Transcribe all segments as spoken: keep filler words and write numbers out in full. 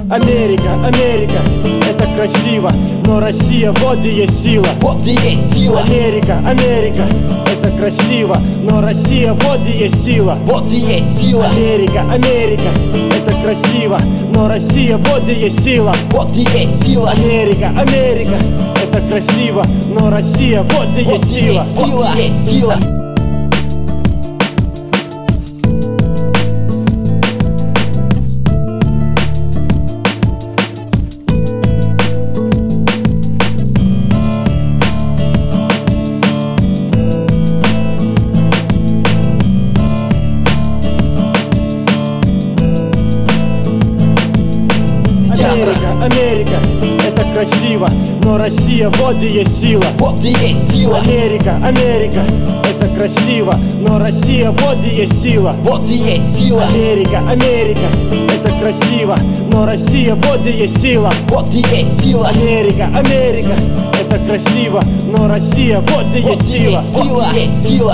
Америка, Америка, это красиво, но Россия, вот и есть сила. Вот и есть сила. Америка, Америка, это красиво, но Россия, вот и есть сила. Вот и есть сила. Америка, Америка, это красиво, но Россия, вот и есть сила. Вот и есть сила. Америка, Америка, это красиво, но Россия, вот и есть сила. Вот и есть сила. Америка, Америка, это красиво, но Россия, вот и есть сила. Вот и есть сила. Америка, Америка, это красиво, но Россия, вот и есть сила. Вот и есть сила. Америка, Америка, это красиво, но Россия, вот и есть сила. Вот и есть сила. Америка, Америка, это красиво, но Россия, вот и есть сила. Вот и есть сила.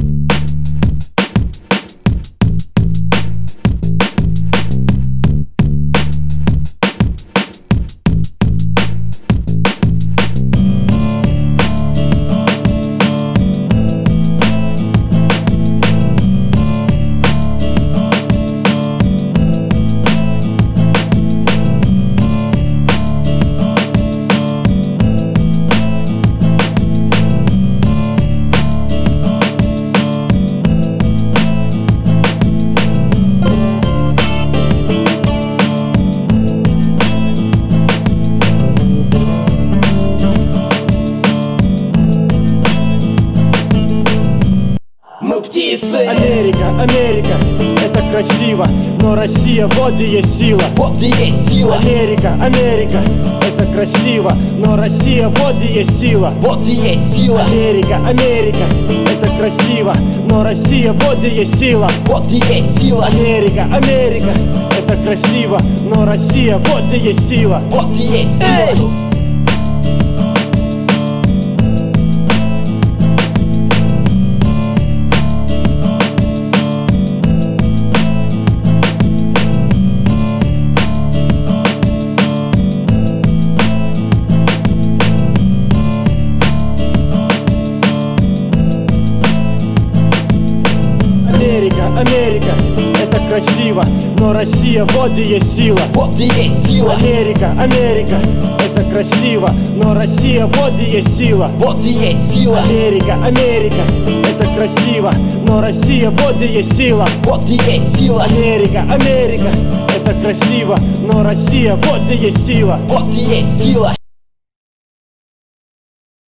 Мы птицы. Америка, Америка, это красиво, но Россия, вот и есть сила. Вот и есть сила. Америка, Америка, это красиво, но Россия, вот и есть сила. Вот и есть сила. Америка, Америка, это красиво, но Россия, вот и есть сила. Вот и есть сила. Америка, Америка, это красиво, но Россия, вот и есть сила. Вот и есть сила. Америка, Америка, это красиво, но Россия, вот и есть сила. Вот и есть сила. Америка, Америка, это красиво, но Россия, вот и есть сила. Вот и есть сила. Америка, Америка, это красиво, но Россия, вот и есть сила. Вот и есть сила. Америка, Америка, это красиво, но Россия, вот и есть сила. Вот и есть сила.